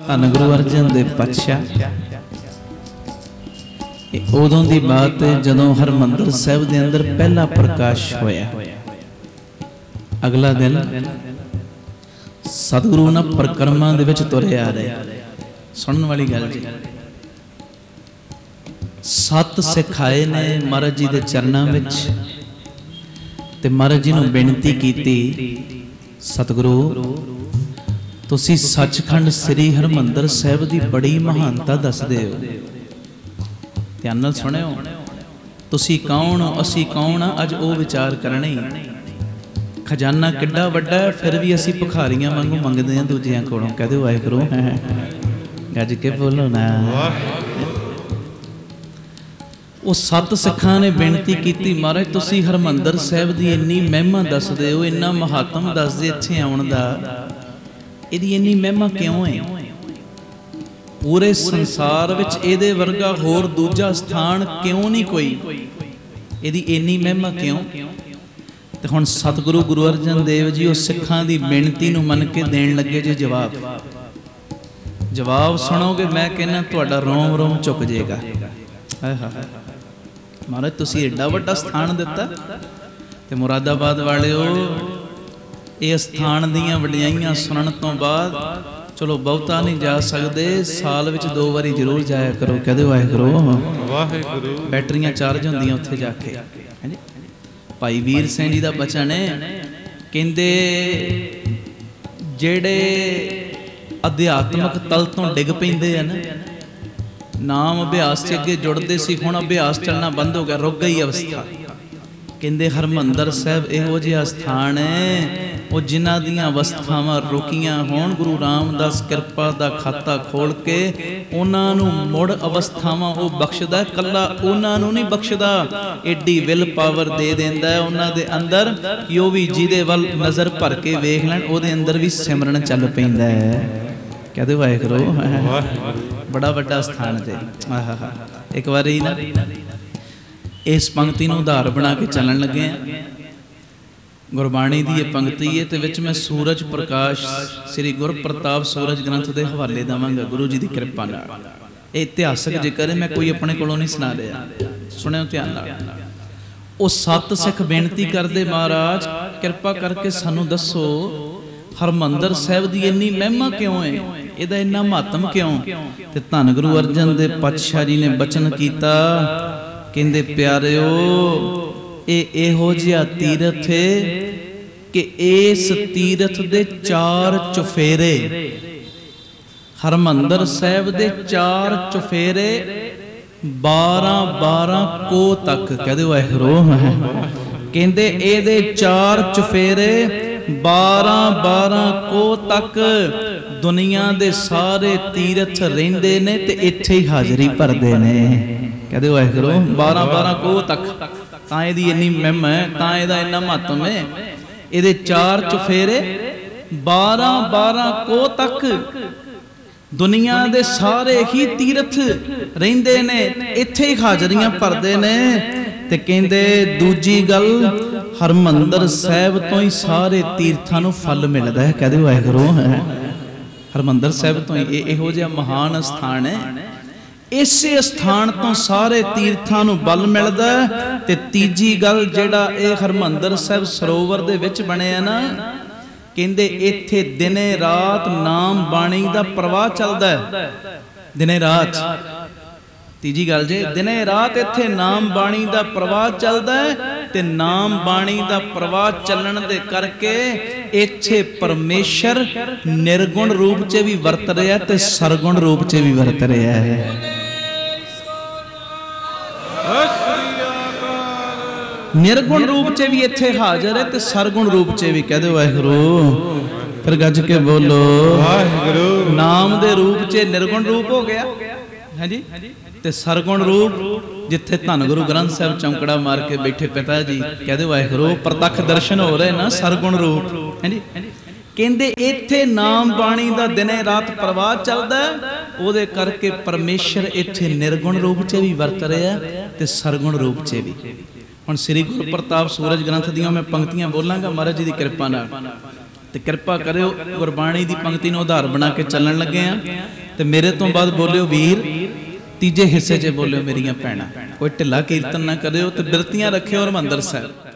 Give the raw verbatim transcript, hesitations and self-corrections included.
ਧੰਨ ਗੁਰੂ ਅਰਜਨ ਦੇਵ ਪਾਤਸ਼ਾਹ। उदों की बात है जदों हरमंदर साहिब के अंदर पहला प्रकाश होया। अगला दिन सतगुरु ना परिक्रमा दे विच तुरे आ रहे। सुनने वाली गल जी, सत सिख आए ने महाराज जी के चरणों विच ते महाराज जी नूं बेनती कीती, सतगुरु तुसी सचखंड श्री हरमंदर साहिब की बड़ी महानता दसदे हो। ध्यान नाल सुणियो, तुसी कौन हो असी कौन आ, अज वो विचार करने। खजाना किड्डा वड्डा फिर भी असी भिखारियां वांगू मंगदे हां दूजियां कोलों। कह दो वाहिगुरू, गज के बोलो ना। वो सत सिखां ने बेनती कीती, महाराज तुसी हरमंदर साहिब दी इन्नी महिमा दसदे हो, इन्ना महात्म दसदे इत्थे आउण दा, इहदी इन्नी महिमा क्यों है? पूरे संसार विच इहदे वर्गा होर दूजा स्थान क्यों नहीं कोई? इहदी इन्नी महिमा क्यों? ते हुण सतगुरु गुरु अर्जन देव जी उस सिखां दी बेनती नूं मन के देण लगे जे जवाब। जवाब सुणोगे मैं कहना तुहाडा रोम रोम झुक जाएगा। हाय हाय महाराज तुसीं एडा वड्डा स्थान दिता ते मुरादाबाद वालिओ इह स्थान दीयां वडियाईयां सुनन तो बाद चलो बहुता नहीं जा सकते, साल विच दो बारी जरूर जाया करो। कहदे वाहिगुरू, वाहिगुरू बैटरियां चार्ज होंदियां उत्थे जाके। भाई वीर सिंह जी दा बचन है, कहंदे जेड़े अध्यात्मक तल तो डिग पैंदे हैं ना, नाम अभ्यास से अगे जुड़ते सी, हुण अभ्यास चलना बंद हो गया, रुक गई अवस्था। कहंदे हरमंदर साहिब इहो जिहा स्थान है वो जिन्हां दियां अवस्थावां रुकियां होण, गुरु रामदास किरपा दा खाता खोल के उन्हां नूं मुड़ अवस्थावां वो बख्शदा, कल्ला उन्हां नूं नहीं बख्शदा, एडी विल पावर दे देंदा है उन्हां दे अंदर कि वो भी जिहदे वल नज़र भर के वेख लैण उहदे अंदर भी सिमरन चल पैंदा है। कहदे वाहिगुरू, बड़ा वड्डा स्थान ते। आहा हा एक बारी ना इस पंक्ति नूं उधार बना के चलन लगे हैं। गुरबाणी की यह पंक्ति है तो विच मैं सूरज प्रकाश श्री गुर प्रताप सूरज ग्रंथ के हवाले देवांगा गुरु जी की कृपा नाल। यह इतिहासक जिक्र है, मैं कोई अपने कोलों नहीं सुना रहा, सुनियो ध्यान नाल। वो सत सिख बेनती करते, महाराज कृपा करके सानू दसो हरमंदर साहिब की इन्नी महिमा क्यों है, इहदा इन्ना महत्म क्यों? ते धन गुरु अर्जन देव पातशाह जी ने बचन किया, कहंदे प्यारिओ ਇਹ ਇਹੋ ਜਿਹਾ ਤੀਰਥ ਹੈ ਕਿ ਇਸ ਤੀਰਥ ਦੇ ਚਾਰ ਚੁਫੇਰੇ, ਹਰਮੰਦਰ ਸਾਹਿਬ ਦੇ ਚਾਰ ਚੁਫੇਰੇ ਬਾਰਾਂ ਬਾਰਾਂ ਕੋ ਤੱਕ। ਕਹਦੇ ਵਾਹਿਗੁਰੂ, ਕਹਿੰਦੇ ਇਹਦੇ ਚਾਰ ਚੁਫੇਰੇ ਬਾਰਾਂ ਬਾਰਾਂ ਕੋ ਤੱਕ ਦੁਨੀਆ ਦੇ ਸਾਰੇ ਤੀਰਥ ਰਹਿੰਦੇ ਨੇ ਤੇ ਇੱਥੇ ਹੀ ਹਾਜ਼ਰੀ ਭਰਦੇ ਨੇ। कहते वाहिगुरू बारह बारह को तक तां इहदी इन्नी महिमा है, तां इहदा इन्ना महत्व है। इहदे चार चुफेरे बारह बारह को तक दुनिया दे सारे ही तीर्थ रहिंदे ने, इत्थे ही हाजरियां भरदे ने। ते कहंदे दूजी गल हरमंदर साहिब तो ही सारे तीर्थां नूं फल मिलदा है। कहदे वाहिगुरू, हरमंदर साहिब तो ही इहो जिहा महान स्थान है, इसे स्थान तो सारे तीर्थां नूं बल मिलदा। ते तीजी गल जिहड़ा ये हरमंदर साहिब सरोवर दे विच बणिया ना, कहंदे इत्थे दिने रात नाम बाणी दा प्रवाह चलदा है, दिने रात। तीजी गल जे दिने रात इत्थे नाम बाणी दा प्रवाह चलदा है, ते नाम बाणी दा प्रवाह चलण दे करके इत्थे परमेश्वर निर्गुण रूप च भी वरत रहा ते सरगुण रूप च भी वरत रहा है। निर्गुण रूप च भी इत्थे हाजिर है ते सरगुण रूप च भी। कह दो वाहिगुरू, फिर गज के बोलो वाहिगुरू। नाम दे रूप च निर्गुण रूप हो गया है जी, ते सरगुण रूप जिथे धन गुरु ग्रंथ साहिब चौंकड़ा मार के बैठे पिता जी, कहते वाहिगुरू प्रतख दर्शन हो रहे ना सरगुण रूप है जी। कहते इत्थे नाम बाणी दा दिने रात प्रवाह चलदा, ਉਹਦੇ करके परमेश्वर इत्थे निर्गुण रूप च भी वरत रहा ते सरगुण रूप च भी। हुण श्री गुरु प्रताप सूरज ग्रंथ दियां मैं पंक्तियां बोलांगा महाराज जी की कृपा नाल। ਤੇ ਕਿਰਪਾ ਕਰਿਓ ਗੁਰਬਾਣੀ ਦੀ ਪੰਕਤੀ ਨੂੰ ਆਧਾਰ ਬਣਾ ਕੇ ਚੱਲਣ ਲੱਗੇ ਆ। ਤੇ ਮੇਰੇ ਤੋਂ ਬਾਅਦ ਬੋਲਿਓ ਵੀਰ, ਤੀਜੇ ਹਿੱਸੇ 'ਚ ਬੋਲਿਓ ਮੇਰੀਆਂ ਭੈਣਾਂ। ਕੋਈ ਢਿੱਲਾ ਕੀਰਤਨ ਨਾ ਕਰਿਓ ਤੇ ਬਿਰਤੀਆਂ ਰੱਖਿਓ ਹਰਿਮੰਦਰ ਸਾਹਿਬ।